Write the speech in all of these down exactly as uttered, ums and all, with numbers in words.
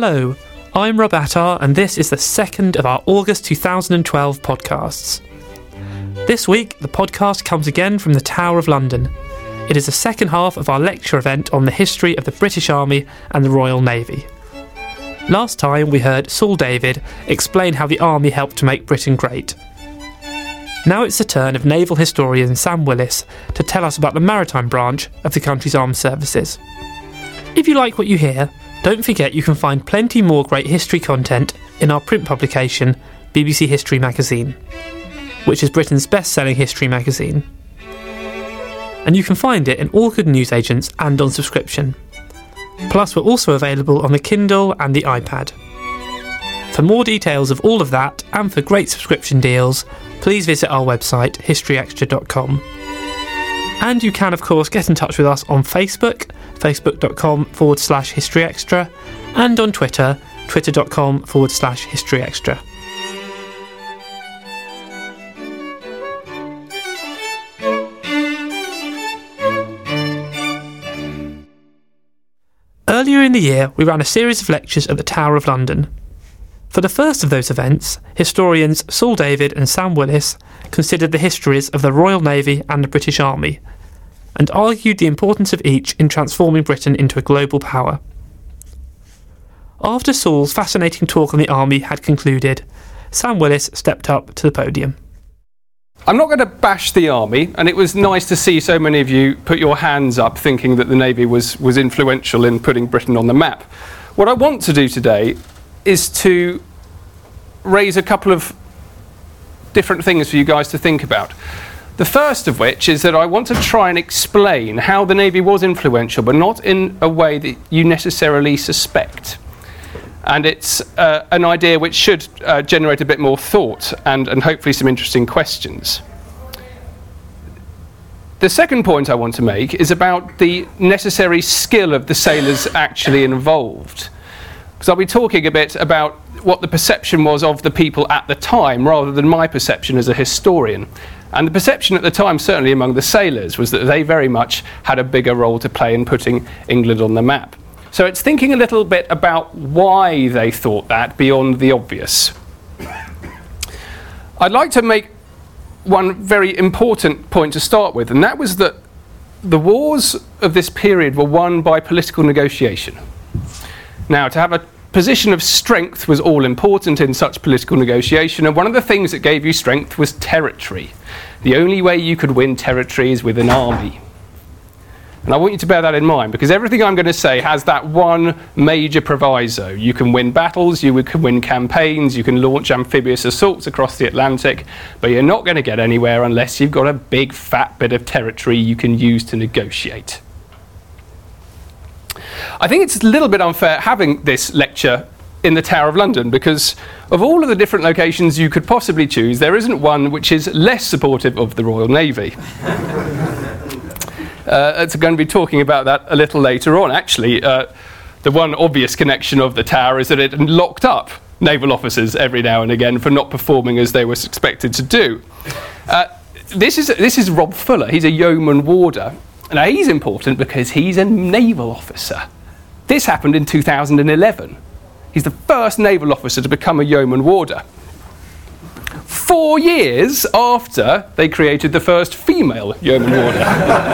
Hello, I'm Rob Attar, and this is the second of our August two thousand twelve podcasts. This week, the podcast comes again from the Tower of London. It is the second half of our lecture event on the history of the British Army and the Royal Navy. Last time we heard Saul David explain how the Army helped to make Britain great. Now it's the turn of naval historian Sam Willis to tell us about the maritime branch of the country's armed services. If you like what you hear, don't forget you can find plenty more great history content in our print publication, B B C History Magazine, which is Britain's best-selling history magazine. And you can find it in all good newsagents and on subscription. Plus, we're also available on the Kindle and the iPad. For more details of all of that, and for great subscription deals, please visit our website, history extra dot com. And you can, of course, get in touch with us on Facebook, facebook.com forward slash history extra, and on Twitter, twitter.com forward slash history extra. Earlier in the year, we ran a series of lectures at the Tower of London. For the first of those events, historians Saul David and Sam Willis considered the histories of the Royal Navy and the British Army, and argued the importance of each in transforming Britain into a global power. After Saul's fascinating talk on the Army had concluded, Sam Willis stepped up to the podium. I'm not going to bash the Army, and it was nice to see so many of you put your hands up thinking that the Navy was, was influential in putting Britain on the map. What I want to do today is to raise a couple of different things for you guys to think about. The first of which is that I want to try and explain how the Navy was influential, but not in a way that you necessarily suspect. And it's uh, an idea which should uh, generate a bit more thought and, and hopefully some interesting questions. The second point I want to make is about the necessary skill of the sailors actually involved. Because I'll be talking a bit about what the perception was of the people at the time rather than my perception as a historian. And the perception at the time, certainly among the sailors, was that they very much had a bigger role to play in putting England on the map. So it's thinking a little bit about why they thought that beyond the obvious. I'd like to make one very important point to start with, and that was that the wars of this period were won by political negotiation. Now, to have a position of strength was all important in such political negotiation, and one of the things that gave you strength was territory. The only way you could win territory is with an army. And I want you to bear that in mind, because everything I'm going to say has that one major proviso. You can win battles, you can win campaigns, you can launch amphibious assaults across the Atlantic, but you're not going to get anywhere unless you've got a big fat bit of territory you can use to negotiate. I think it's a little bit unfair having this lecture in the Tower of London, because of all of the different locations you could possibly choose, there isn't one which is less supportive of the Royal Navy. Uh, it's going to be talking about that a little later on. Actually, uh, the one obvious connection of the Tower is that it locked up naval officers every now and again for not performing as they were expected to do. Uh, this is this is Rob Fuller. He's a yeoman warder. Now, he's important because he's a naval officer. This happened in two thousand eleven. He's the first naval officer to become a yeoman warder. Four years after they created the first female yeoman warder.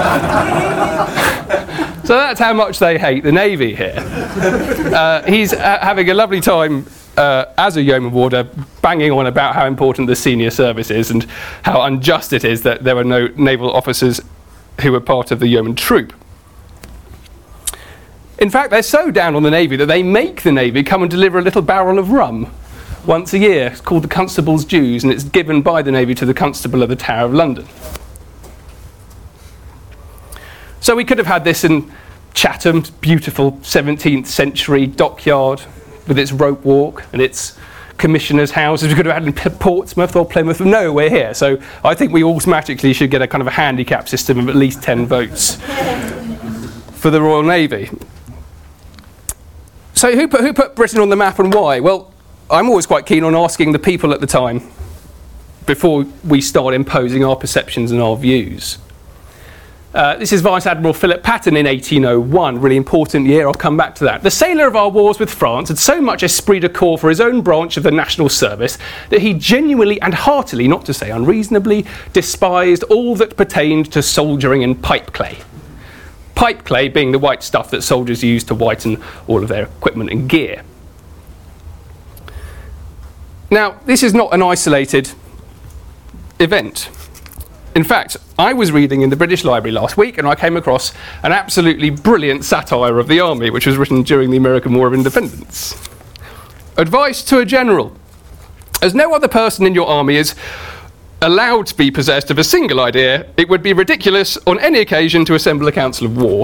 So that's how much they hate the Navy here. Uh, he's uh, having a lovely time uh, as a yeoman warder, banging on about how important the senior service is and how unjust it is that there were no naval officers who were part of the yeoman troop. In fact, they're so down on the Navy that they make the Navy come and deliver a little barrel of rum once a year. It's called the Constable's Dues, and it's given by the Navy to the Constable of the Tower of London. So we could have had this in Chatham's beautiful seventeenth century dockyard with its rope walk and its commissioners' houses. We could have had it in Portsmouth or Plymouth. No, we're here. So I think we automatically should get a kind of a handicap system of at least ten votes for the Royal Navy. So who put, who put Britain on the map and why? Well, I'm always quite keen on asking the people at the time before we start imposing our perceptions and our views. Uh, this is Vice Admiral Philip Patton in eighteen oh one, really important year, I'll come back to that. The sailor of our wars with France had so much esprit de corps for his own branch of the national service that he genuinely and heartily, not to say unreasonably, despised all that pertained to soldiering and pipe clay. Pipe clay being the white stuff that soldiers use to whiten all of their equipment and gear. Now, this is not an isolated event. In fact, I was reading in the British Library last week and I came across an absolutely brilliant satire of the army, which was written during the American War of Independence. Advice to a general. As no other person in your army is allowed to be possessed of a single idea, it would be ridiculous on any occasion to assemble a council of war.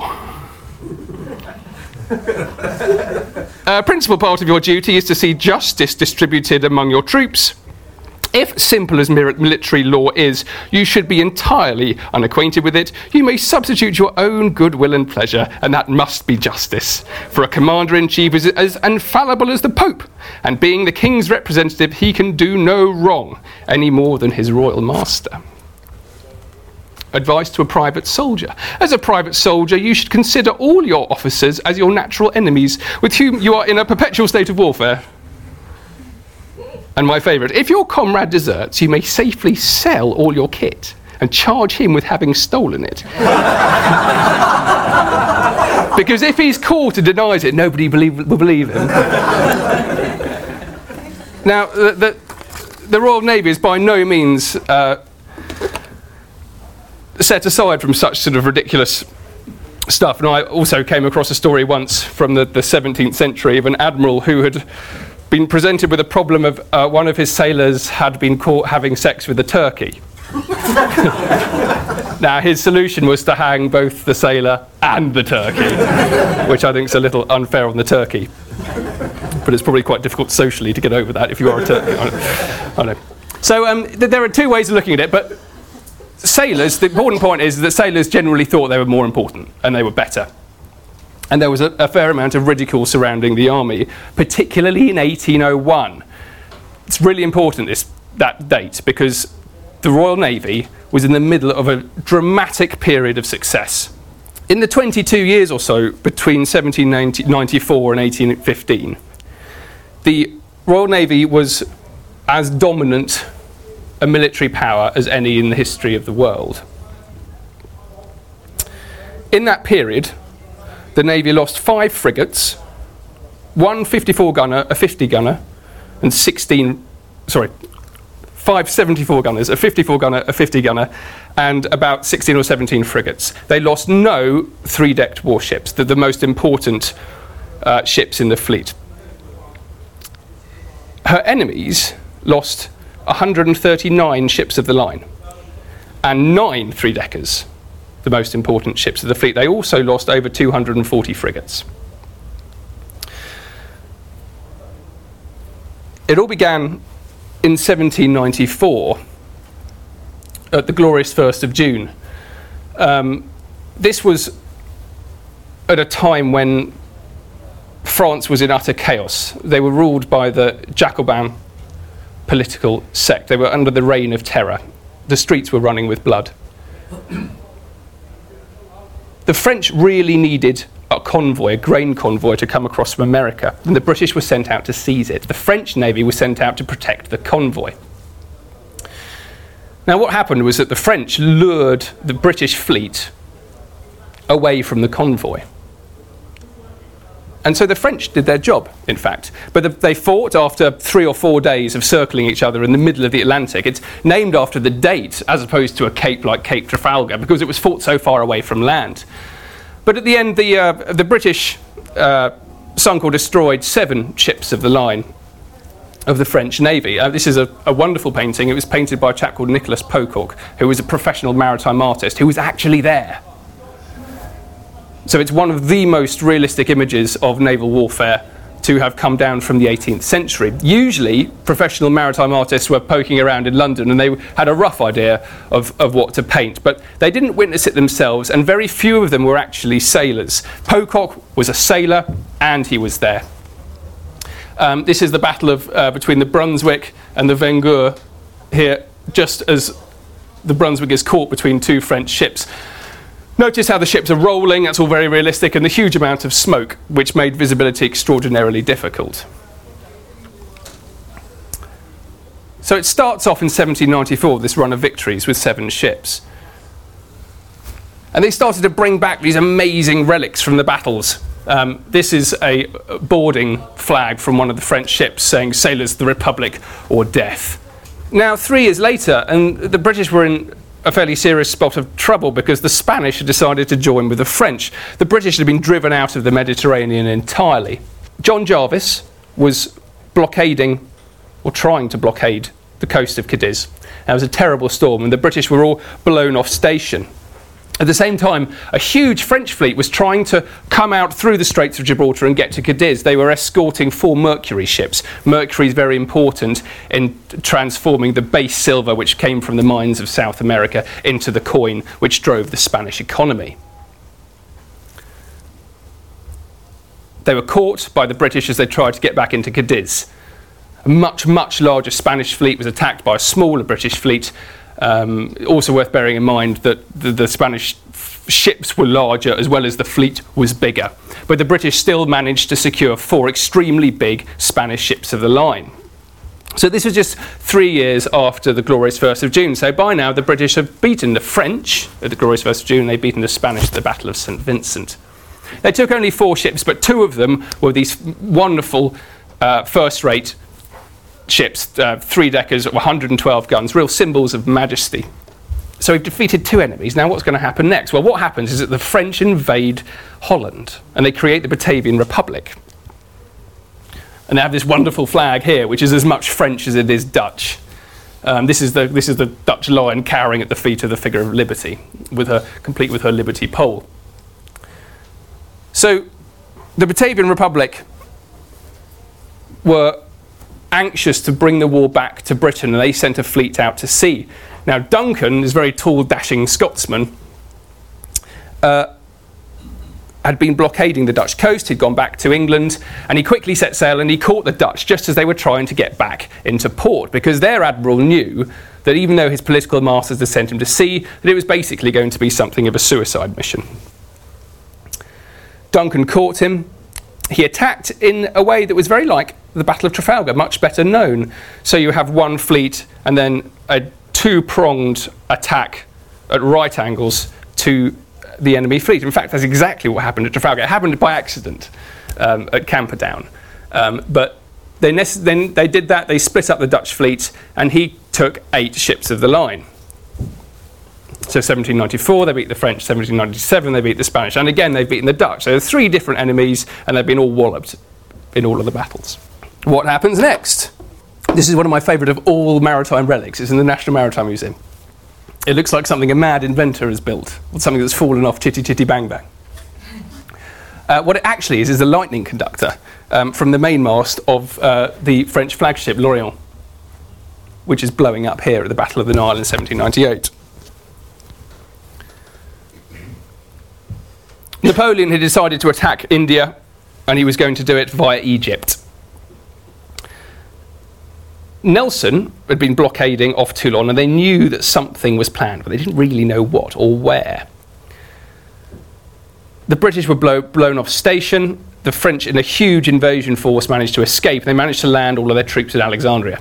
A principal part of your duty is to see justice distributed among your troops. If simple as military law is, you should be entirely unacquainted with it. You may substitute your own goodwill and pleasure, and that must be justice. For a commander-in-chief is as infallible as the Pope, and being the king's representative, he can do no wrong, any more than his royal master. Advice to a private soldier. As a private soldier, you should consider all your officers as your natural enemies, with whom you are in a perpetual state of warfare. And my favourite, if your comrade deserts, you may safely sell all your kit and charge him with having stolen it. Because if he's caught and denies it, nobody believe, will believe him. Now, the, the, the Royal Navy is by no means uh, set aside from such sort of ridiculous stuff. And I also came across a story once from the, the seventeenth century of an admiral who had been presented with a problem of uh, one of his sailors had been caught having sex with a turkey. Now, his solution was to hang both the sailor and the turkey, which I think is a little unfair on the turkey. But it's probably quite difficult socially to get over that if you are a turkey. I know. I know. So um, th- there are two ways of looking at it, but sailors, the important point is that sailors generally thought they were more important and they were better. And there was a, a fair amount of ridicule surrounding the army, particularly in eighteen oh one. It's really important, this, that date, because the Royal Navy was in the middle of a dramatic period of success. In the twenty-two years or so between seventeen ninety-four and eighteen fifteen, the Royal Navy was as dominant a military power as any in the history of the world. In that period, the Navy lost five frigates, one fifty-four gunner, a fifty gunner, and sixteen, sorry, five seventy-four gunners, a fifty-four gunner, a fifty gunner, and about sixteen or seventeen frigates. They lost no three-decked warships, the, the most important uh, ships in the fleet. Her enemies lost one hundred thirty-nine ships of the line and nine three-deckers, the most important ships of the fleet. They also lost over two hundred forty frigates. It all began in seventeen ninety-four, at the glorious first of June. Um, this was at a time when France was in utter chaos. They were ruled by the Jacobin political sect. They were under the reign of terror. The streets were running with blood. The French really needed a convoy, a grain convoy, to come across from America, and the British were sent out to seize it. The French Navy was sent out to protect the convoy. Now, what happened was that the French lured the British fleet away from the convoy. And so the French did their job, in fact. But the, they fought after three or four days of circling each other in the middle of the Atlantic. It's named after the date, as opposed to a cape like Cape Trafalgar, because it was fought so far away from land. But at the end, the, uh, the British uh, sunk or destroyed seven ships of the line of the French Navy. Uh, this is a, a wonderful painting. It was painted by a chap called Nicholas Pocock, who was a professional maritime artist, who was actually there. So it's one of the most realistic images of naval warfare to have come down from the eighteenth century. Usually, professional maritime artists were poking around in London and they had a rough idea of, of what to paint, but they didn't witness it themselves, and very few of them were actually sailors. Pocock was a sailor, and he was there. Um, this is the battle of uh, between the Brunswick and the Vengeur here, just as the Brunswick is caught between two French ships. Notice how the ships are rolling, that's all very realistic, and the huge amount of smoke, which made visibility extraordinarily difficult. So it starts off in seventeen ninety-four, this run of victories with seven ships. And they started to bring back these amazing relics from the battles. Um, this is a boarding flag from one of the French ships saying, "Sailors, the Republic or death." Now, three years later, and the British were in a fairly serious spot of trouble because the Spanish had decided to join with the French. The British had been driven out of the Mediterranean entirely. John Jarvis was blockading, or trying to blockade, the coast of Cadiz. It was a terrible storm, and the British were all blown off station. At the same time, a huge French fleet was trying to come out through the Straits of Gibraltar and get to Cadiz. They were escorting four Mercury ships. Mercury is very important in transforming the base silver, which came from the mines of South America, into the coin which drove the Spanish economy. They were caught by the British as they tried to get back into Cadiz. A much, much larger Spanish fleet was attacked by a smaller British fleet. Um, also worth bearing in mind that the, the Spanish f- ships were larger as well as the fleet was bigger. But the British still managed to secure four extremely big Spanish ships of the line. So this was just three years after the glorious first of June. So by now the British have beaten the French at the glorious first of June. They've beaten the Spanish at the Battle of Saint Vincent. They took only four ships, but two of them were these wonderful uh, first-rate ships, uh, three-deckers, one hundred twelve guns, real symbols of majesty. So we've defeated two enemies. Now what's going to happen next? Well, what happens is that the French invade Holland and they create the Batavian Republic. And they have this wonderful flag here, which is as much French as it is Dutch. Um, this is the this is the Dutch lion cowering at the feet of the figure of Liberty, with her complete with her Liberty pole. So the Batavian Republic were anxious to bring the war back to Britain, and they sent a fleet out to sea. Now Duncan, this very tall, dashing Scotsman, uh, had been blockading the Dutch coast. He'd gone back to England, and he quickly set sail and he caught the Dutch just as they were trying to get back into port, because their admiral knew that even though his political masters had sent him to sea, that it was basically going to be something of a suicide mission. Duncan caught him. He attacked in a way that was very like the Battle of Trafalgar, much better known. So you have one fleet and then a two-pronged attack at right angles to the enemy fleet. In fact, that's exactly what happened at Trafalgar. It happened by accident um, at Camperdown. Um, but they nec- then they did that, they split up the Dutch fleet, and he took eight ships of the line. So seventeen ninety-four, they beat the French. seventeen ninety-seven, they beat the Spanish. And again, they've beaten the Dutch. So there are three different enemies, and they've been all walloped in all of the battles. What happens next? This is one of my favourite of all maritime relics. It's in the National Maritime Museum. It looks like something a mad inventor has built, or something that's fallen off Chitty Chitty Bang Bang. Uh, what it actually is is a lightning conductor um, from the mainmast of uh, the French flagship L'Orient, which is blowing up here at the Battle of the Nile in seventeen ninety-eight. Napoleon had decided to attack India, and he was going to do it via Egypt. Nelson had been blockading off Toulon, and they knew that something was planned, but they didn't really know what or where. The British were blow, blown off station. The French, in a huge invasion force, managed to escape. They managed to land all of their troops in Alexandria.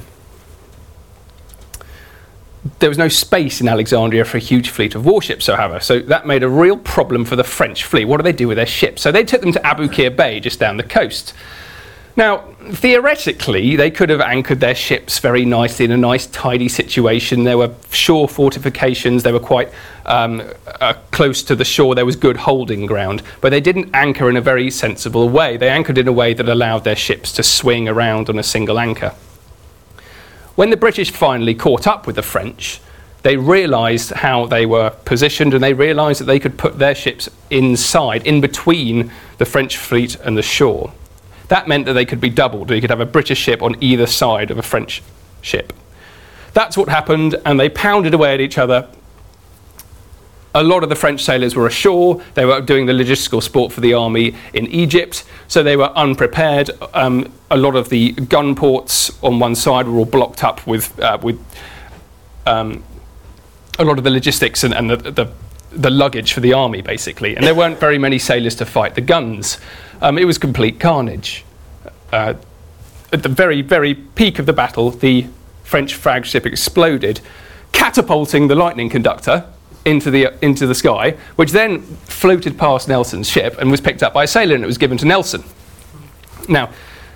There was no space in Alexandria for a huge fleet of warships, however, so that made a real problem for the French fleet. What do they do with their ships? So they took them to Aboukir Bay, just down the coast. Now, theoretically, they could have anchored their ships very nicely in a nice, tidy situation. There were shore fortifications. They were quite um, uh, close to the shore. There was good holding ground. But they didn't anchor in a very sensible way. They anchored in a way that allowed their ships to swing around on a single anchor. When the British finally caught up with the French, they realised how they were positioned, and they realised that they could put their ships inside, in between the French fleet and the shore. That meant that they could be doubled. You could have a British ship on either side of a French ship. That's what happened, and they pounded away at each other. A lot of the French sailors were ashore. They were doing the logistical sport for the army in Egypt, so they were unprepared. Um, a lot of the gun ports on one side were all blocked up with uh, with um, a lot of the logistics and, and the, the the luggage for the army, basically. And there weren't very many sailors to fight the guns. Um, it was complete carnage. Uh, at the very, very peak of the battle, the French flagship exploded, catapulting the lightning conductor into the, uh, into the sky, which then floated past Nelson's ship and was picked up by a sailor, and it was given to Nelson. Now,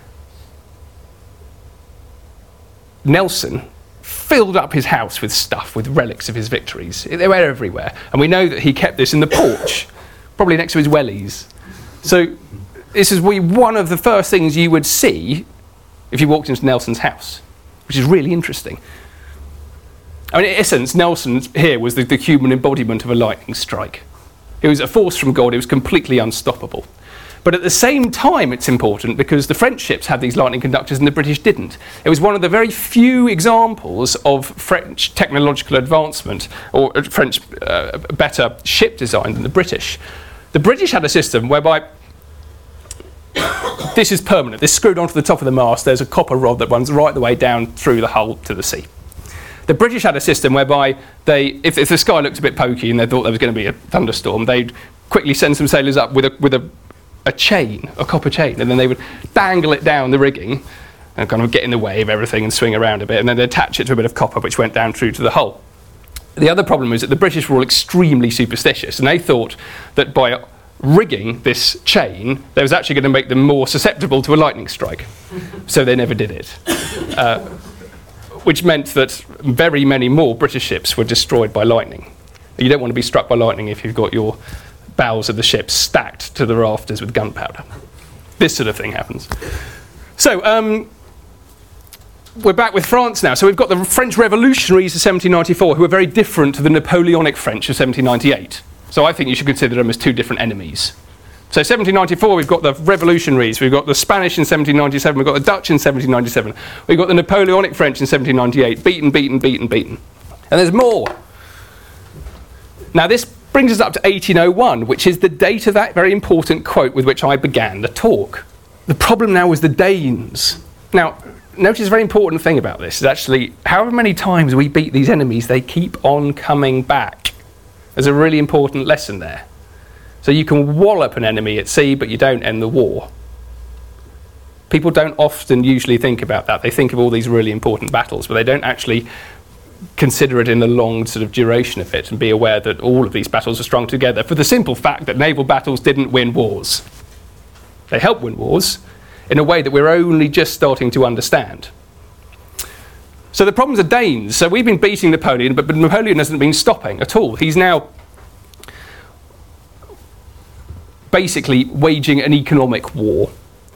Nelson filled up his house with stuff, with relics of his victories. They were everywhere. And we know that he kept this in the porch, probably next to his wellies. So this is one of the first things you would see if you walked into Nelson's house, which is really interesting. I mean, in essence, Nelson here was the, the human embodiment of a lightning strike. It was a force from God. It was completely unstoppable. But at the same time, it's important because the French ships had these lightning conductors and the British didn't. It was one of the very few examples of French technological advancement, or French uh, better ship design than the British. The British had a system whereby this is permanent. This is screwed onto the top of the mast. There's a copper rod that runs right the way down through the hull to the sea. The British had a system whereby they, if, if the sky looked a bit pokey and they thought there was going to be a thunderstorm, they'd quickly send some sailors up with a with a a chain, a copper chain, and then they would dangle it down the rigging and kind of get in the way of everything and swing around a bit, and then they'd attach it to a bit of copper which went down through to the hull. The other problem is that the British were all extremely superstitious, and they thought that by rigging this chain, they was actually going to make them more susceptible to a lightning strike. So they never did it. Uh, which meant that very many more British ships were destroyed by lightning. You don't want to be struck by lightning if you've got your bows of the ship stacked to the rafters with gunpowder. This sort of thing happens. So, um, we're back with France now. So we've got the French revolutionaries of seventeen ninety-four, who are very different to the Napoleonic French of seventeen ninety-eight. So I think you should consider them as two different enemies. So seventeen ninety-four, we've got the revolutionaries, we've got the Spanish in seventeen ninety-seven, we've got the Dutch in seventeen ninety-seven, we've got the Napoleonic French in seventeen ninety-eight, beaten, beaten, beaten, beaten. And there's more. Now this brings us up to eighteen oh one, which is the date of that very important quote with which I began the talk. The problem now was the Danes. Now, notice a very important thing about this is actually however many times we beat these enemies, they keep on coming back. There's a really important lesson there. So you can wallop an enemy at sea, but you don't end the war. People don't often usually think about that. They think of all these really important battles, but they don't actually consider it in the long sort of duration of it and be aware that all of these battles are strung together for the simple fact that naval battles didn't win wars. They help win wars in a way that we're only just starting to understand. So the problems are Danes. So we've been beating Napoleon, but Napoleon hasn't been stopping at all. He's now basically waging an economic war.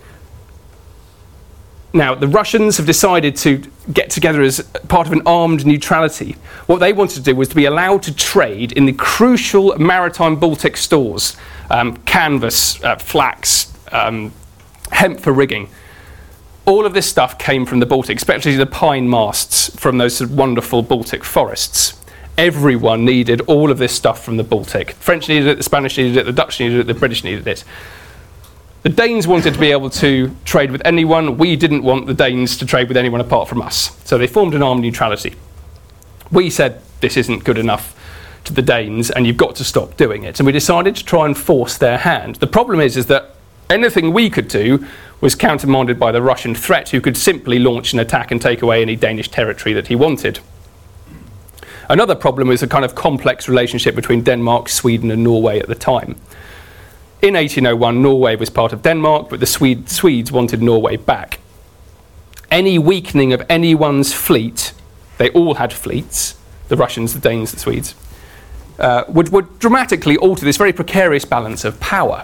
Now, the Russians have decided to get together as part of an armed neutrality. What they wanted to do was to be allowed to trade in the crucial maritime Baltic stores, um, canvas, uh, flax, um, hemp for rigging. All of this stuff came from the Baltic, especially the pine masts from those wonderful Baltic forests. Everyone needed all of this stuff from the Baltic. The French needed it, the Spanish needed it, the Dutch needed it, the British needed it. The Danes wanted to be able to trade with anyone. We didn't want the Danes to trade with anyone apart from us. So they formed an armed neutrality. We said, this isn't good enough to the Danes, and you've got to stop doing it. And we decided to try and force their hand. The problem is, is that anything we could do was countermanded by the Russian threat, who could simply launch an attack and take away any Danish territory that he wanted. Another problem was a kind of complex relationship between Denmark, Sweden, and Norway at the time. In eighteen oh one, Norway was part of Denmark, but the Swede, Swedes wanted Norway back. Any weakening of anyone's fleet, they all had fleets, the Russians, the Danes, the Swedes, uh, would, would dramatically alter this very precarious balance of power.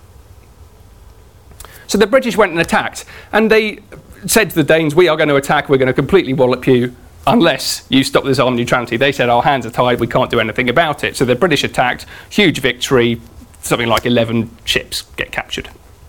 So the British went and attacked, and they said to the Danes, we are going to attack, we're going to completely wallop you, unless you stop this armed neutrality. They said, our hands are tied, we can't do anything about it. So the British attacked, huge victory, something like eleven ships get captured.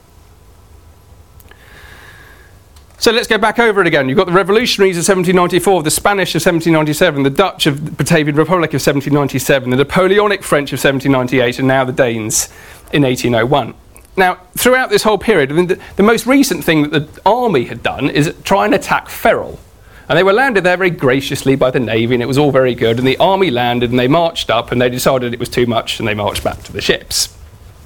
So let's go back over it again. You've got the revolutionaries of seventeen ninety-four, the Spanish of seventeen ninety-seven, the Dutch of the Batavian Republic of seventeen ninety-seven, the Napoleonic French of seventeen ninety-eight, and now the Danes in eighteen oh one. Now, throughout this whole period, I mean, the, the most recent thing that the army had done is try and attack Ferrol. And they were landed there very graciously by the Navy, and it was all very good. And the army landed, and they marched up, and they decided it was too much, and they marched back to the ships.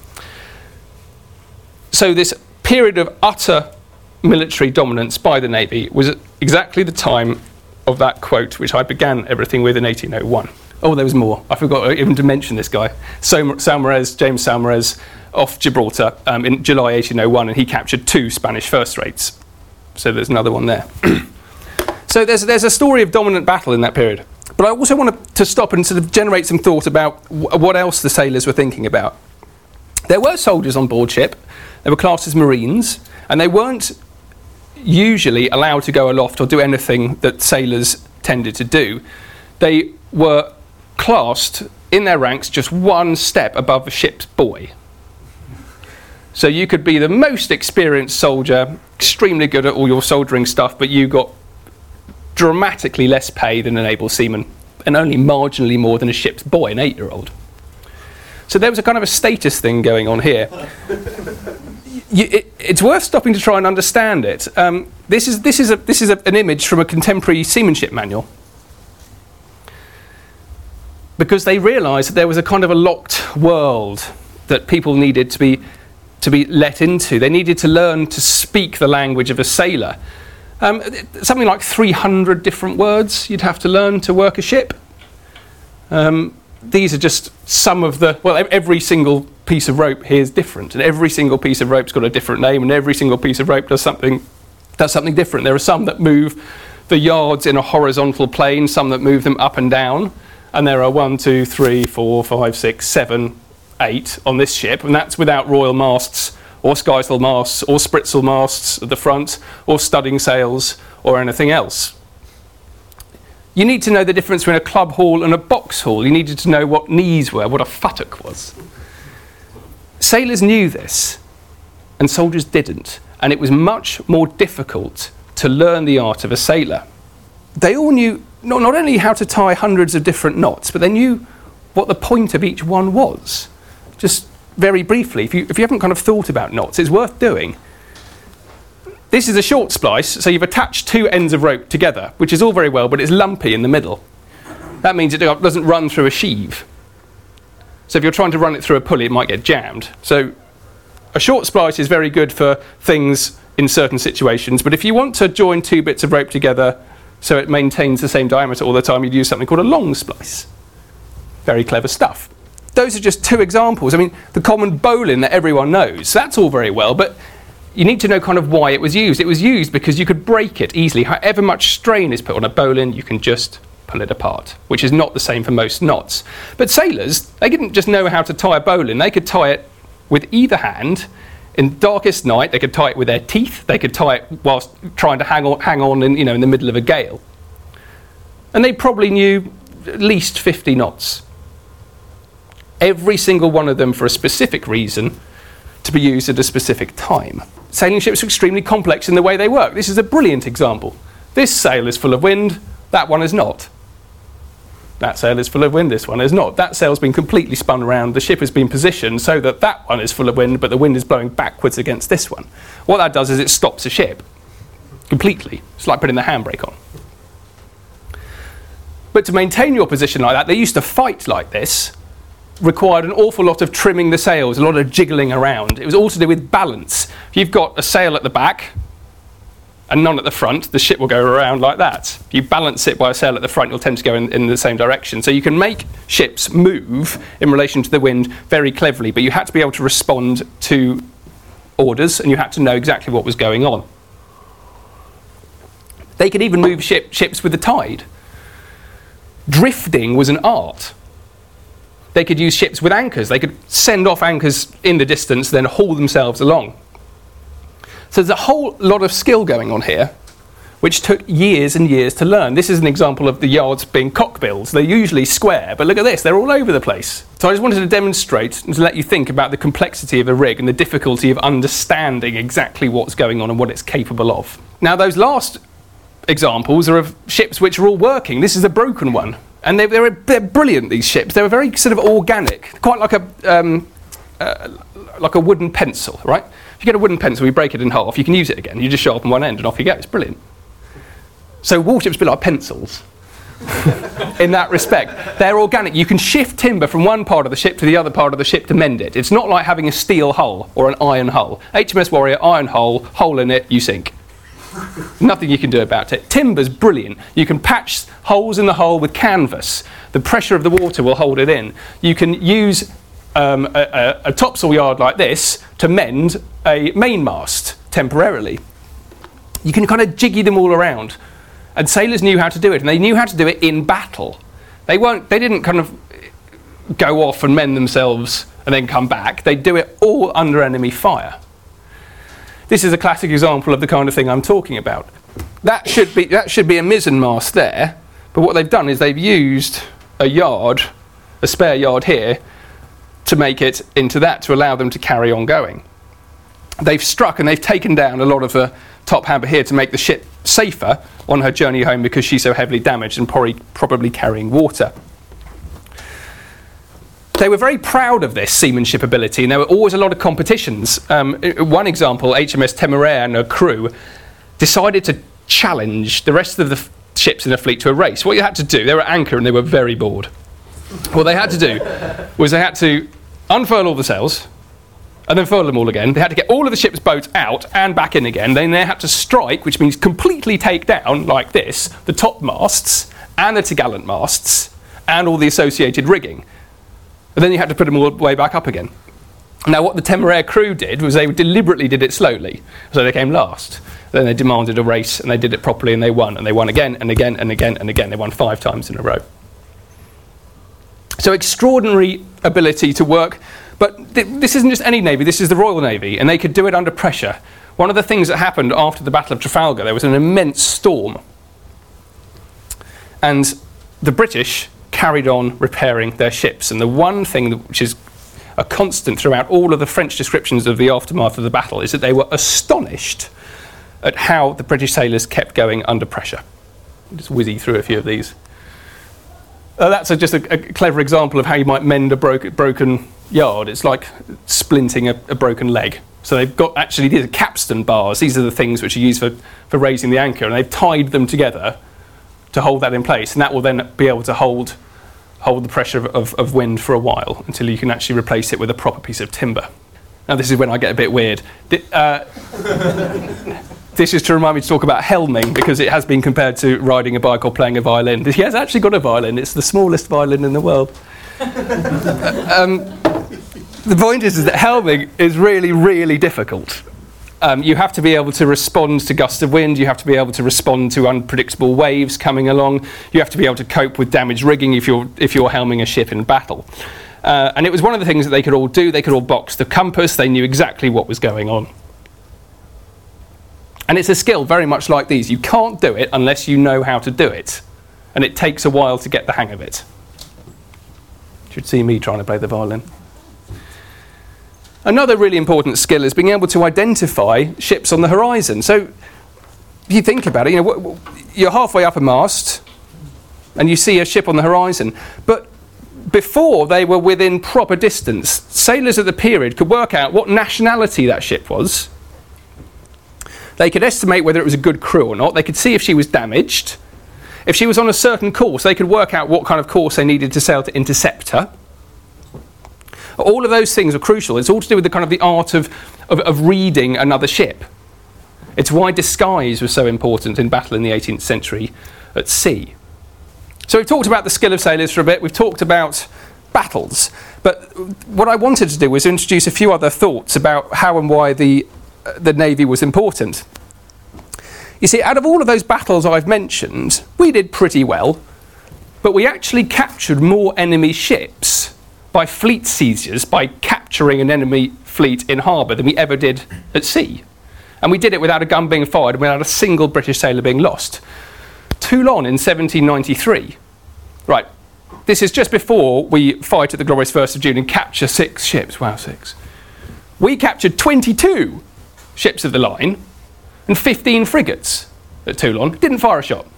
So this period of utter military dominance by the Navy was at exactly the time of that quote, which I began everything with in eighteen oh one. Oh, there was more. I forgot even to mention this guy. Saumarez, James Saumarez, off Gibraltar um, in July eighteen oh one, and he captured two Spanish first rates. So there's another one there. So there's, there's a story of dominant battle in that period. But I also wanted to stop and sort of generate some thought about w- what else the sailors were thinking about. There were soldiers on board ship. They were classed as Marines, and they weren't usually allowed to go aloft or do anything that sailors tended to do. They were classed in their ranks just one step above a ship's boy. So you could be the most experienced soldier, extremely good at all your soldering stuff, but you got dramatically less pay than an able seaman, and only marginally more than a ship's boy, an eight-year-old. So there was a kind of a status thing going on here. you, it, it's worth stopping to try and understand it. Um, this is this is a, this is a, an image from a contemporary seamanship manual, because they realised that there was a kind of a locked world that people needed to be to be let into. They needed to learn to speak the language of a sailor. Um, something like three hundred different words you'd have to learn to work a ship. Um, these are just some of the, well, every single piece of rope here is different, and every single piece of rope's got a different name, and every single piece of rope does something, does something different. There are some that move the yards in a horizontal plane, some that move them up and down, and there are one, two, three, four, five, six, seven, eight on this ship, and that's without royal masts, or skysail masts, or spritsail masts at the front, or studding sails, or anything else. You need to know the difference between a club haul and a box haul. You needed to know what knees were, what a futtock was. Sailors knew this, and soldiers didn't, and it was much more difficult to learn the art of a sailor. They all knew not, not only how to tie hundreds of different knots, but they knew what the point of each one was. Just very briefly, if you, if you haven't kind of thought about knots, it's worth doing. This is a short splice, so you've attached two ends of rope together, which is all very well, but it's lumpy in the middle. That means it doesn't run through a sheave. So if you're trying to run it through a pulley, it might get jammed. So a short splice is very good for things in certain situations, but if you want to join two bits of rope together so it maintains the same diameter all the time, you'd use something called a long splice. Very clever stuff. Those are just two examples. I mean, the common bowline that everyone knows, that's all very well, but you need to know kind of why it was used. It was used because you could break it easily. However much strain is put on a bowline, you can just pull it apart, which is not the same for most knots. But sailors, they didn't just know how to tie a bowline. They could tie it with either hand. In darkest night, they could tie it with their teeth. They could tie it whilst trying to hang on, hang on in, you know, in the middle of a gale. And they probably knew at least fifty knots. Every single one of them for a specific reason, to be used at a specific time. Sailing ships are extremely complex in the way they work. This is a brilliant example. This sail is full of wind, that one is not. That sail is full of wind, this one is not. That sail's been completely spun around, the ship has been positioned so that that one is full of wind, but the wind is blowing backwards against this one. What that does is it stops a ship completely. It's like putting the handbrake on. But to maintain your position like that, they used to fight like this, required an awful lot of trimming the sails, a lot of jiggling around. It was all to do with balance. If you've got a sail at the back and none at the front, the ship will go around like that. If you balance it by a sail at the front, you'll tend to go in, in the same direction. So you can make ships move in relation to the wind very cleverly, but you had to be able to respond to orders, and you had to know exactly what was going on. They could even move ship, ships with the tide. Drifting was an art. They could use ships with anchors. They could send off anchors in the distance, then haul themselves along. So there's a whole lot of skill going on here, which took years and years to learn. This is an example of the yards being cockbills. They're usually square, but look at this, they're all over the place. So I just wanted to demonstrate and to let you think about the complexity of a rig and the difficulty of understanding exactly what's going on and what it's capable of. Now, those last examples are of ships which are all working. This is a broken one. And they, they're, they're brilliant, these ships. They were very sort of organic, quite like a, um, uh, like a wooden pencil, right? If you get a wooden pencil, you break it in half, you can use it again. You just sharpen one end and off you go. It's brilliant. So warships are a bit like pencils in that respect. They're organic. You can shift timber from one part of the ship to the other part of the ship to mend it. It's not like having a steel hull or an iron hull. H M S Warrior, iron hull, hole in it, you sink. Nothing you can do about it. Timber's brilliant. You can patch holes in the hull with canvas. The pressure of the water will hold it in. You can use um, a, a, a topsail yard like this to mend a mainmast temporarily. You can kind of jiggy them all around. And sailors knew how to do it, and they knew how to do it in battle. They weren't. They didn't kind of go off and mend themselves and then come back. They do it all under enemy fire. This is a classic example of the kind of thing I'm talking about. That should be that should be a mizzen mast there, but what they've done is they've used a yard, a spare yard here, to make it into that, to allow them to carry on going. They've struck and they've taken down a lot of the top hamper here to make the ship safer on her journey home because she's so heavily damaged and probably, probably carrying water. They were very proud of this seamanship ability, and there were always a lot of competitions. Um, one example, H M S Temeraire and her crew decided to challenge the rest of the f- ships in the fleet to a race. What you had to do, they were at anchor and they were very bored. What they had to do was they had to unfurl all the sails and then furl them all again. They had to get all of the ship's boats out and back in again. Then they had to strike, which means completely take down, like this, the top masts and the topgallant masts and all the associated rigging. And then you had to put them all the way back up again. Now, what the Temeraire crew did was they deliberately did it slowly, so they came last. Then they demanded a race, and they did it properly, and they won. And they won again and again and again and again. They won five times in a row. So extraordinary ability to work. But th- this isn't just any navy, this is the Royal Navy, and they could do it under pressure. One of the things that happened after the Battle of Trafalgar, there was an immense storm. And the British carried on repairing their ships. And the one thing that, which is a constant throughout all of the French descriptions of the aftermath of the battle is that they were astonished at how the British sailors kept going under pressure. I'll just whizzy through a few of these. Uh, that's a, just a, a clever example of how you might mend a broke, broken yard. It's like splinting a, a broken leg. So they've got actually these are capstan bars. These are the things which are used for, for raising the anchor, and they've tied them together to hold that in place, and that will then be able to hold hold the pressure of, of, of wind for a while until you can actually replace it with a proper piece of timber. Now this is when I get a bit weird. Uh, this is to remind me to talk about helming, because it has been compared to riding a bike or playing a violin. He has actually got a violin. It's the smallest violin in the world. um, the point is, is that helming is really, really difficult. Um, you have to be able to respond to gusts of wind, you have to be able to respond to unpredictable waves coming along, you have to be able to cope with damaged rigging if you're, if you're helming a ship in battle. Uh, and it was one of the things that they could all do. They could all box the compass, they knew exactly what was going on. And it's a skill very much like these. You can't do it unless you know how to do it. And it takes a while to get the hang of it. You should see me trying to play the violin. Another really important skill is being able to identify ships on the horizon. So, if you think about it, you know, you're halfway up a mast, and you see a ship on the horizon. But before they were within proper distance, sailors of the period could work out what nationality that ship was. They could estimate whether it was a good crew or not. They could see if she was damaged. If she was on a certain course, they could work out what kind of course they needed to sail to intercept her. All of those things are crucial. It's all to do with the kind of the art of, of, of reading another ship. It's why disguise was so important in battle in the eighteenth century at sea. So we've talked about the skill of sailors for a bit. We've talked about battles. But what I wanted to do was introduce a few other thoughts about how and why the, uh, the Navy was important. You see, out of all of those battles I've mentioned, we did pretty well. But we actually captured more enemy ships by fleet seizures, by capturing an enemy fleet in harbour, than we ever did at sea. And we did it without a gun being fired and without a single British sailor being lost. Toulon in seventeen ninety-three. Right, this is just before we fight at the glorious first of June and capture six ships. Wow, six. We captured twenty-two ships of the line and fifteen frigates at Toulon. Didn't fire a shot.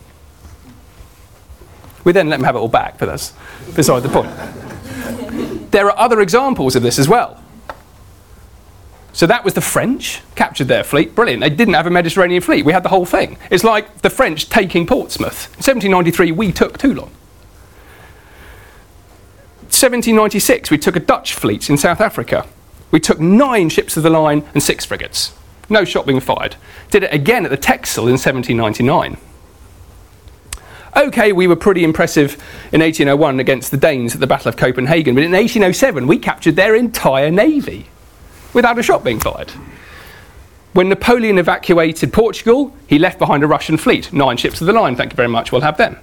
We then let them have it all back, but that's beside the point. There are other examples of this as well. So that was the French, captured their fleet, brilliant. They didn't have a Mediterranean fleet, we had the whole thing. It's like the French taking Portsmouth. In seventeen ninety-three, we took Toulon. seventeen ninety-six, we took a Dutch fleet in South Africa. We took nine ships of the line and six frigates. No shot being fired. Did it again at the Texel in seventeen ninety-nine. OK, we were pretty impressive in eighteen oh one against the Danes at the Battle of Copenhagen, but in eighteen oh seven we captured their entire navy without a shot being fired. When Napoleon evacuated Portugal, he left behind a Russian fleet. Nine ships of the line, thank you very much, we'll have them.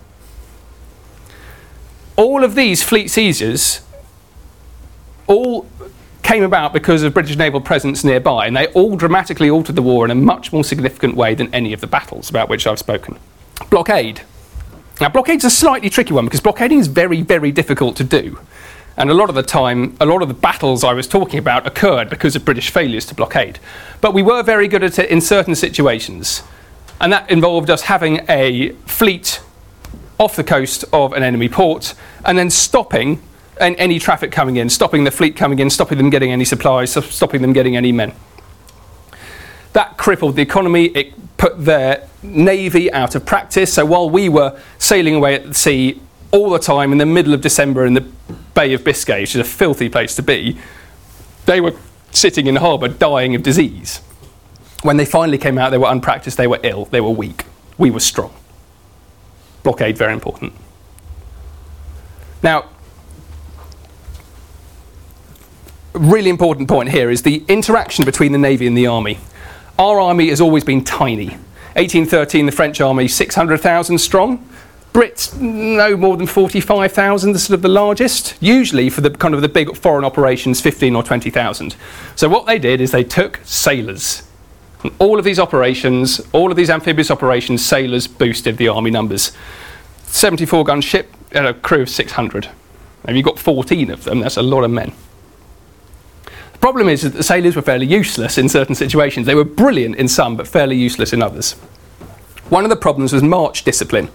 All of these fleet seizures all came about because of British naval presence nearby, and they all dramatically altered the war in a much more significant way than any of the battles about which I've spoken. Blockade. Now, blockade's a slightly tricky one because blockading is very, very difficult to do. And a lot of the time, a lot of the battles I was talking about occurred because of British failures to blockade. But we were very good at it in certain situations. And that involved us having a fleet off the coast of an enemy port and then stopping and any traffic coming in, stopping the fleet coming in, stopping them getting any supplies, stopping them getting any men. That crippled the economy, it put their navy out of practice, so while we were sailing away at the sea all the time in the middle of December in the Bay of Biscay, which is a filthy place to be, they were sitting in harbour dying of disease. When they finally came out, they were unpracticed, they were ill, they were weak. We were strong. Blockade, very important. Now, a really important point here is the interaction between the Navy and the Army. Our army has always been tiny. eighteen thirteen, the French army, six hundred thousand strong. Brits, no more than forty-five thousand, the sort of the largest. Usually for the kind of the big foreign operations, fifteen or twenty thousand. So what they did is they took sailors. And all of these operations, all of these amphibious operations, sailors boosted the army numbers. seventy-four gun ship and a crew of six hundred. If you've got fourteen of them, that's a lot of men. The problem is that the sailors were fairly useless in certain situations. They were brilliant in some, but fairly useless in others. One of the problems was march discipline.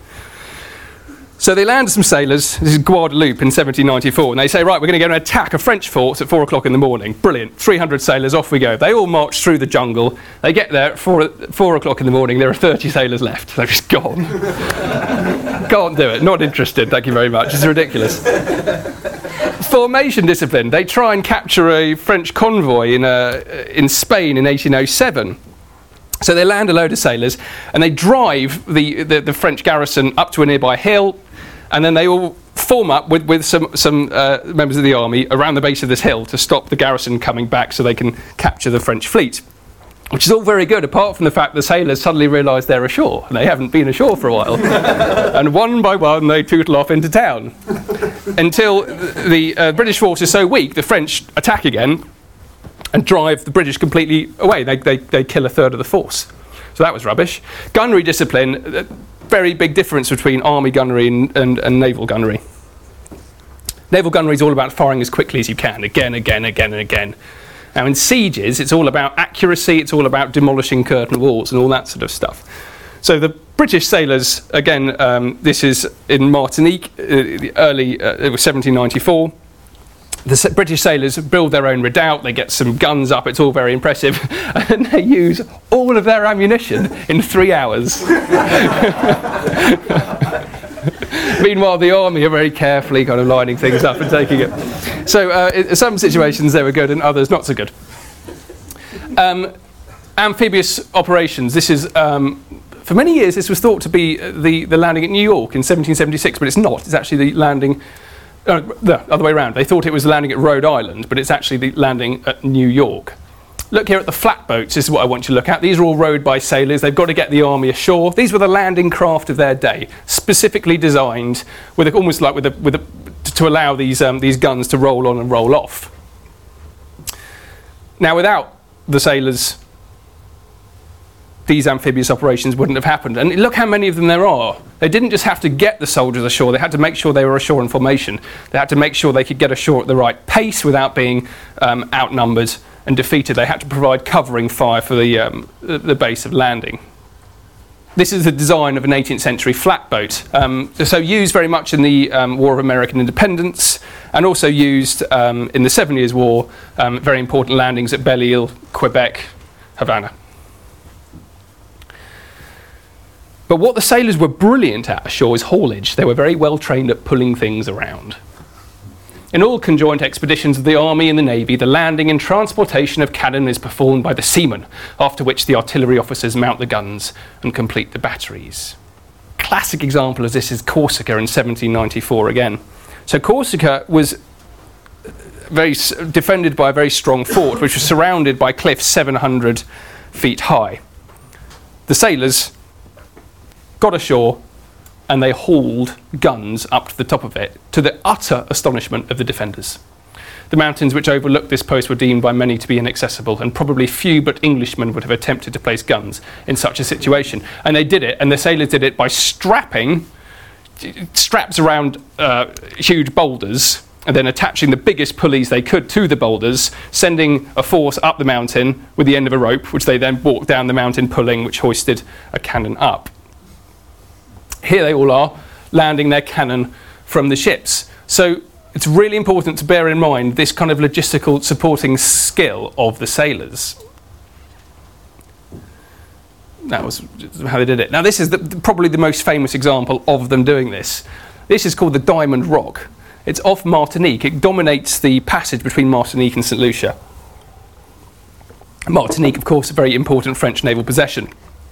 So they landed some sailors, this is Guadeloupe in seventeen ninety-four, and they say, right, we're going to go and attack a French fort at four o'clock in the morning. Brilliant, three hundred sailors, off we go. They all march through the jungle. They get there at four, four o'clock in the morning, there are thirty sailors left. They're just gone. Can't do it, not interested, thank you very much, it's ridiculous. Formation discipline, they try and capture a French convoy in, uh, in Spain in eighteen oh seven. So they land a load of sailors and they drive the, the, the French garrison up to a nearby hill, and then they all form up with, with some, some uh, members of the army around the base of this hill to stop the garrison coming back so they can capture the French fleet. Which is all very good, apart from the fact the sailors suddenly realise they're ashore, and they haven't been ashore for a while. And one by one they tootle off into town. Until the uh, British force is so weak, the French attack again and drive the British completely away. They, they, they kill a third of the force. So that was rubbish. Gunnery discipline, uh, very big difference between army gunnery and, and, and naval gunnery. Naval gunnery is all about firing as quickly as you can, again, again, again, and again. Now in sieges, it's all about accuracy, it's all about demolishing curtain walls and all that sort of stuff. So the British sailors, again, um, this is in Martinique, uh, the early, uh, it was seventeen ninety-four. The sa- British sailors build their own redoubt, they get some guns up, it's all very impressive, and they use all of their ammunition in three hours. Meanwhile, the army are very carefully kind of lining things up and taking it. So uh, in some situations they were good and others not so good. Um, amphibious operations, this is, um, for many years this was thought to be the, the landing at New York in seventeen seventy-six, but it's not, it's actually the landing, uh, the other way around. They thought it was landing at Rhode Island, but it's actually the landing at New York. Look here at the flatboats, this is what I want you to look at. These are all rowed by sailors, they've got to get the army ashore. These were the landing craft of their day, specifically designed, with a, almost like with a, with a, to allow these, um, these guns to roll on and roll off. Now without the sailors, these amphibious operations wouldn't have happened. And look how many of them there are. They didn't just have to get the soldiers ashore, they had to make sure they were ashore in formation. They had to make sure they could get ashore at the right pace without being um, outnumbered and defeated. They had to provide covering fire for the, um, the base of landing. this is the design of an eighteenth century flatboat. Um, so used very much in the um, War of American Independence, and also used um, in the Seven Years' War, um, very important landings at Belle-Île, Quebec, Havana. But what the sailors were brilliant at ashore is haulage. They were very well trained at pulling things around. In all conjoint expeditions of the Army and the Navy, the landing and transportation of cannon is performed by the seamen, after which the artillery officers mount the guns and complete the batteries. Classic example of this is Corsica in seventeen ninety-four again. So Corsica was very s- defended by a very strong fort, which was surrounded by cliffs seven hundred feet high. The sailors got ashore and they hauled guns up to the top of it, to the utter astonishment of the defenders. The mountains which overlooked this post were deemed by many to be inaccessible, and probably few but Englishmen would have attempted to place guns in such a situation. And they did it, and the sailors did it by strapping straps around uh, huge boulders, and then attaching the biggest pulleys they could to the boulders, sending a force up the mountain with the end of a rope, which they then walked down the mountain pulling, which hoisted a cannon up. Here they all are, landing their cannon from the ships. So it's really important to bear in mind this kind of logistical supporting skill of the sailors. That was how they did it. Now this is the, probably the most famous example of them doing this. This is called the Diamond Rock. It's off Martinique. It dominates the passage between Martinique and Saint Lucia. Martinique, of course, a very important French naval possession.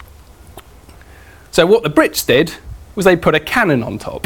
So what the Brits did was they put a cannon on top.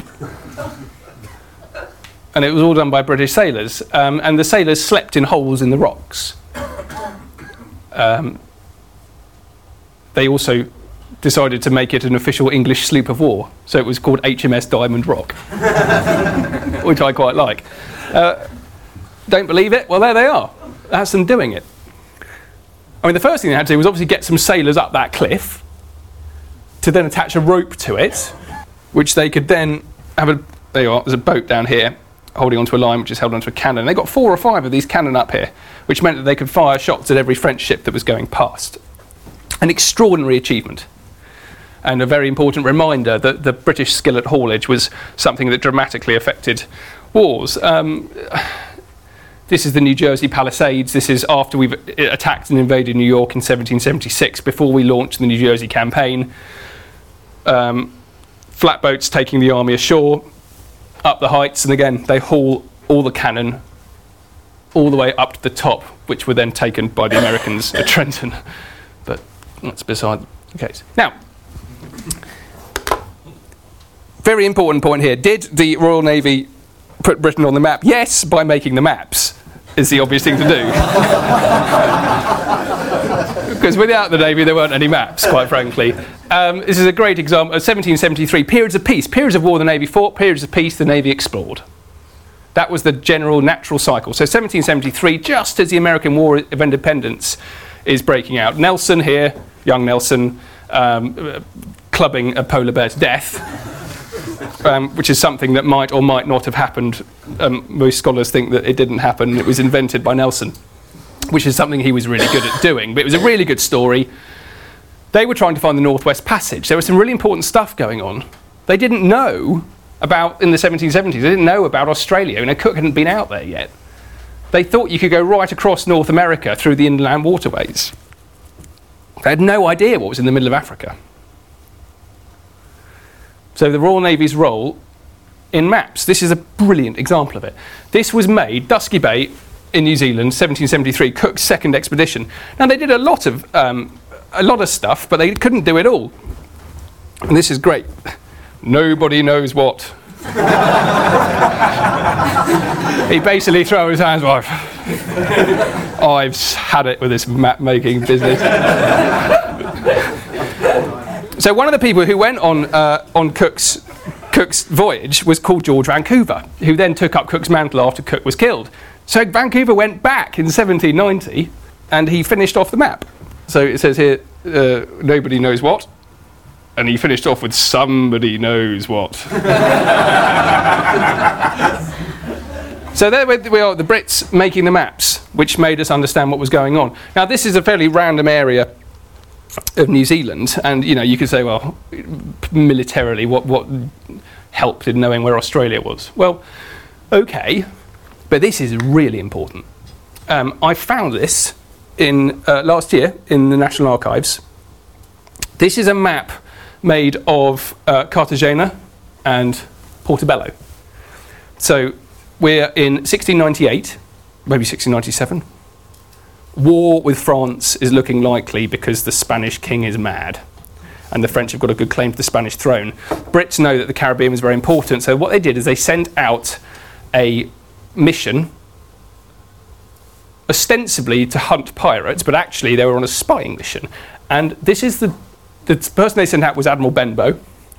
And it was all done by British sailors. Um, and the sailors slept in holes in the rocks. Um, they also decided to make it an official English sloop of war. So it was called H M S Diamond Rock, which I quite like. Uh, don't believe it? Well, there they are. That's them doing it. I mean, the first thing they had to do was obviously get some sailors up that cliff to then attach a rope to it, which they could then have a, there you are, there's a boat down here holding onto a line which is held onto a cannon. They got four or five of these cannon up here, which meant that they could fire shots at every French ship that was going past. An extraordinary achievement, and a very important reminder that the British skill at haulage was something that dramatically affected wars. Um, this is the New Jersey Palisades. This is after we've attacked and invaded New York in seventeen seventy-six, before we launched the New Jersey campaign. Um, flatboats taking the army ashore, up the heights, and again they haul all the cannon all the way up to the top, which were then taken by the Americans at Trenton. But that's beside the case. Now, very important point here. Did the Royal Navy put Britain on the map? Yes, by making the maps is the obvious thing to do. Because without the Navy, there weren't any maps, quite frankly. Um, this is a great example of seventeen seventy-three, periods of peace. Periods of war, the Navy fought. Periods of peace, the Navy explored. That was the general natural cycle. So seventeen seventy-three, just as the American War of Independence is breaking out. Nelson here, young Nelson, um, clubbing a polar bear to death, um, which is something that might or might not have happened. Um, most scholars think that it didn't happen. It was invented by Nelson, which is something he was really good at doing. But it was a really good story. They were trying to find the Northwest Passage. There was some really important stuff going on. They didn't know about, in the seventeen seventies, they didn't know about Australia. You know, Cook hadn't been out there yet. They thought you could go right across North America through the inland waterways. They had no idea what was in the middle of Africa. So the Royal Navy's role in maps, this is a brilliant example of it. This was made, Dusky Bay in New Zealand, seventeen seventy-three, Cook's second expedition. Now they did a lot of um, a lot of stuff, but they couldn't do it all. And this is great. Nobody knows what. He basically threw his hands up. I've had it with this map making business. So one of the people who went on uh, on Cook's Cook's voyage was called George Vancouver, who then took up Cook's mantle after Cook was killed. So Vancouver went back in seventeen ninety and he finished off the map. So it says here, uh, nobody knows what. And he finished off with somebody knows what. So there we are, the Brits making the maps, which made us understand what was going on. Now this is a fairly random area of New Zealand. And, you know, you could say, well, militarily, what, what helped in knowing where Australia was? Well, okay, but this is really important. Um, I found this in uh, last year in the National Archives. This is a map made of uh, Cartagena and Portobello. So we're in sixteen ninety-eight, maybe sixteen ninety-seven. War with France is looking likely because the Spanish king is mad and the French have got a good claim to the Spanish throne. Brits know that the Caribbean was very important, so what they did is they sent out a mission ostensibly to hunt pirates, but actually they were on a spying mission. And this is the, the person they sent out was Admiral Benbow,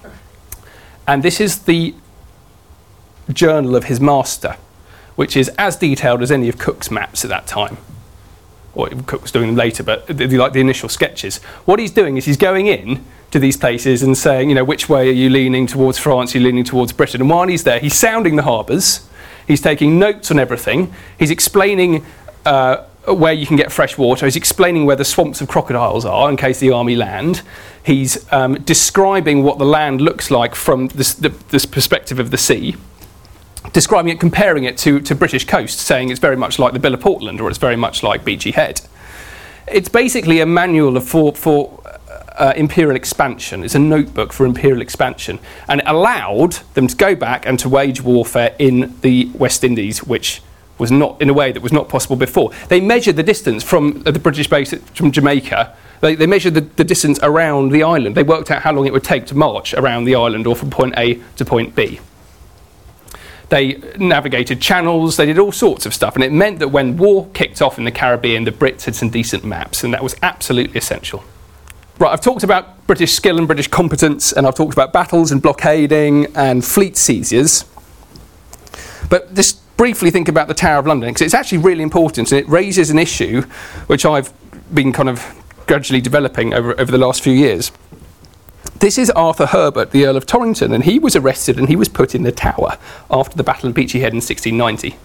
and this is the journal of his master, which is as detailed as any of Cook's maps at that time. Or Cook was doing them later, but the, the, like the initial sketches. What he's doing is he's going in to these places and saying, you know, which way are you leaning towards France, are you leaning towards Britain? And while he's there, he's sounding the harbours, he's taking notes on everything, he's explaining uh, where you can get fresh water, he's explaining where the swamps of crocodiles are in case the army land, he's um, describing what the land looks like from this, the, this perspective of the sea, describing it, comparing it to, to British coast, saying it's very much like the Bill of Portland or it's very much like Beachy Head. It's basically a manual of, for, for uh, imperial expansion. It's a notebook for imperial expansion. And it allowed them to go back and to wage warfare in the West Indies, which was not, in a way that was not possible before. They measured the distance from uh, the British base at, from Jamaica. They, they measured the, the distance around the island. They worked out how long it would take to march around the island or from point A to point B. They navigated channels, they did all sorts of stuff, and it meant that when war kicked off in the Caribbean, the Brits had some decent maps, and that was absolutely essential. Right, I've talked about British skill and British competence, and I've talked about battles and blockading and fleet seizures. But just briefly think about the Tower of London, because it's actually really important, and it raises an issue which I've been kind of gradually developing over, over the last few years. This is Arthur Herbert, the Earl of Torrington, and he was arrested and he was put in the Tower after the Battle of Beachy Head in sixteen ninety.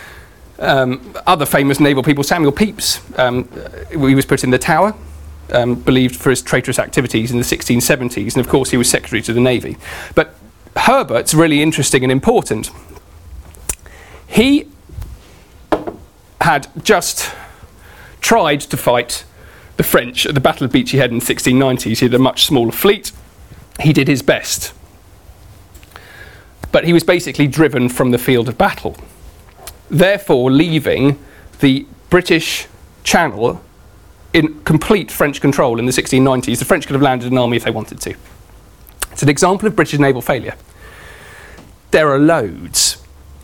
Um, other famous naval people, Samuel Pepys, um, he was put in the Tower, um, believed for his traitorous activities in the sixteen seventies, and of course he was Secretary to the Navy. But Herbert's really interesting and important. He had just tried to fight the French at the Battle of Beachy Head in sixteen ninety. He had a much smaller fleet. He did his best. But he was basically driven from the field of battle, therefore leaving the British Channel in complete French control in the sixteen nineties. The French could have landed an army if they wanted to. It's an example of British naval failure. There are loads.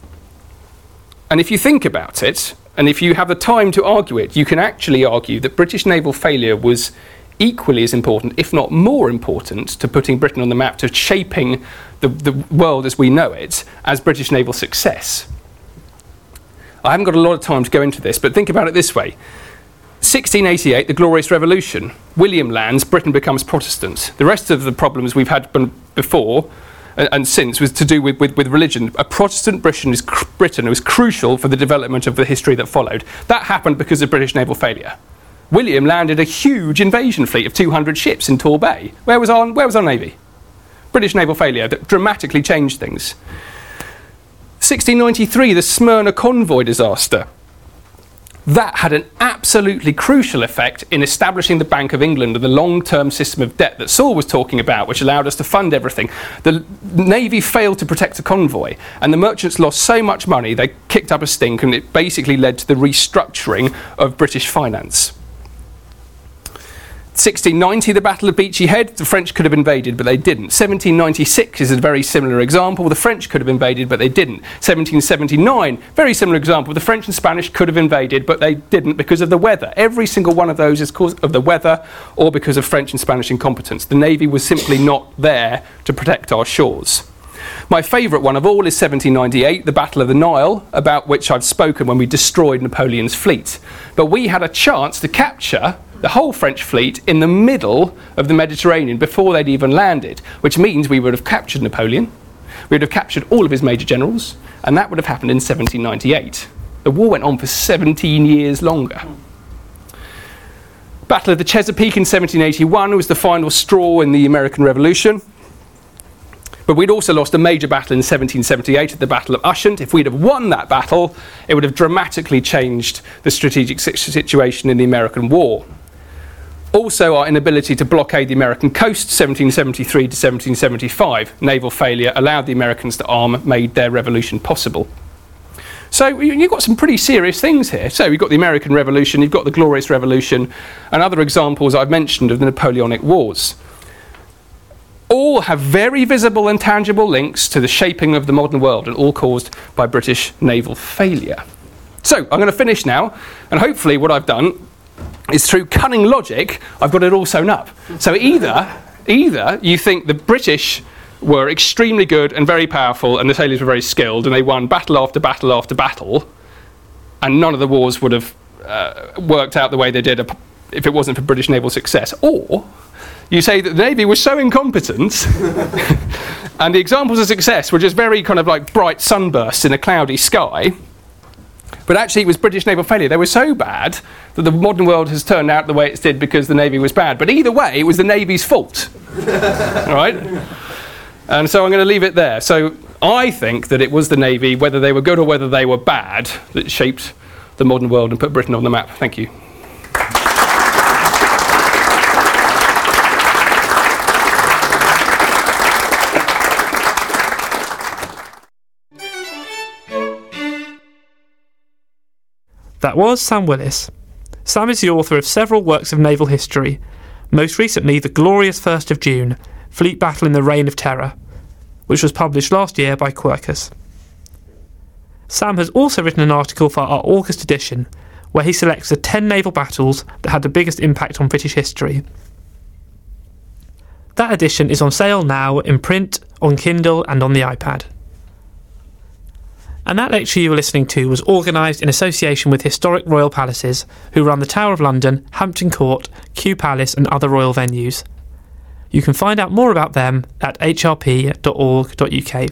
And if you think about it, and if you have the time to argue it, you can actually argue that British naval failure was equally as important, if not more important, to putting Britain on the map, to shaping the, the world as we know it, as British naval success. I haven't got a lot of time to go into this, but think about it this way. sixteen eighty-eight, the Glorious Revolution. William lands, Britain becomes Protestant. The rest of the problems we've had before and, and since was to do with, with, with religion. A Protestant Britain is cr- Britain was crucial for the development of the history that followed. That happened because of British naval failure. William landed a huge invasion fleet of two hundred ships in Tor Bay. Where was our, where was our navy? British naval failure that dramatically changed things. sixteen ninety-three, the Smyrna convoy disaster. That had an absolutely crucial effect in establishing the Bank of England and the long-term system of debt that Saul was talking about, which allowed us to fund everything. The Navy failed to protect the convoy, and the merchants lost so much money, they kicked up a stink, and it basically led to the restructuring of British finance. sixteen ninety, the Battle of Beachy Head, the French could have invaded, but they didn't. seventeen ninety-six is a very similar example. The French could have invaded, but they didn't. seventeen seventy-nine, very similar example. The French and Spanish could have invaded, but they didn't because of the weather. Every single one of those is because of the weather or because of French and Spanish incompetence. The Navy was simply not there to protect our shores. My favourite one of all is seventeen ninety-eight, the Battle of the Nile, about which I've spoken when we destroyed Napoleon's fleet. But we had a chance to capture the whole French fleet in the middle of the Mediterranean before they'd even landed, which means we would have captured Napoleon, we would have captured all of his major generals, and that would have happened in seventeen ninety-eight. The war went on for seventeen years longer. Battle of the Chesapeake in seventeen eighty-one was the final straw in the American Revolution. But we'd also lost a major battle in seventeen seventy-eight at the Battle of Ushant. If we'd have won that battle, it would have dramatically changed the strategic situation in the American war. Also, our inability to blockade the American coast, seventeen seventy-three to seventeen seventy-five. Naval failure allowed the Americans to arm, made their revolution possible. So you've got some pretty serious things here. So you've got the American Revolution, you've got the Glorious Revolution, and other examples I've mentioned of the Napoleonic Wars. All have very visible and tangible links to the shaping of the modern world, and all caused by British naval failure. So I'm going to finish now, and hopefully what I've done is through cunning logic, I've got it all sewn up. So either, either you think the British were extremely good and very powerful, and the sailors were very skilled, and they won battle after battle after battle, and none of the wars would have uh, worked out the way they did if it wasn't for British naval success. Or you say that the Navy was so incompetent and the examples of success were just very kind of like bright sunbursts in a cloudy sky, but actually it was British naval failure. They were so bad that the modern world has turned out the way it did because the Navy was bad. But either way, it was the Navy's fault. All right? And so I'm going to leave it there. So I think that it was the Navy, whether they were good or whether they were bad, that shaped the modern world and put Britain on the map. Thank you. That was Sam Willis. Sam is the author of several works of naval history, most recently The Glorious First of June, Fleet Battle in the Reign of Terror, which was published last year by Quercus. Sam has also written an article for our August edition, where he selects the ten naval battles that had the biggest impact on British history. That edition is on sale now in print, on Kindle and on the iPad. And that lecture you were listening to was organised in association with Historic Royal Palaces, who run the Tower of London, Hampton Court, Kew Palace and other royal venues. You can find out more about them at h r p dot org dot u k.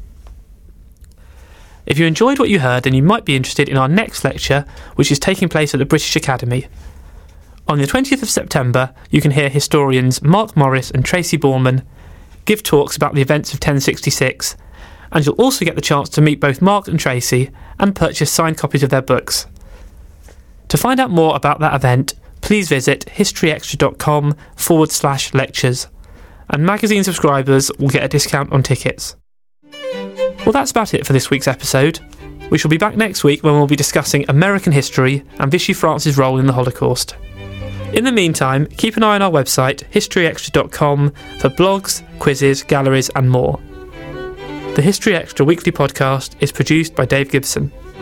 If you enjoyed what you heard, then you might be interested in our next lecture, which is taking place at the British Academy. On the twentieth of September, you can hear historians Mark Morris and Tracy Borman give talks about the events of ten sixty-six, and you'll also get the chance to meet both Mark and Tracy and purchase signed copies of their books. To find out more about that event, please visit historyextra.com forward slash lectures, and magazine subscribers will get a discount on tickets. Well, that's about it for this week's episode. We shall be back next week when we'll be discussing American history and Vichy France's role in the Holocaust. In the meantime, keep an eye on our website, history extra dot com, for blogs, quizzes, galleries and more. The History Extra weekly podcast is produced by Dave Gibson.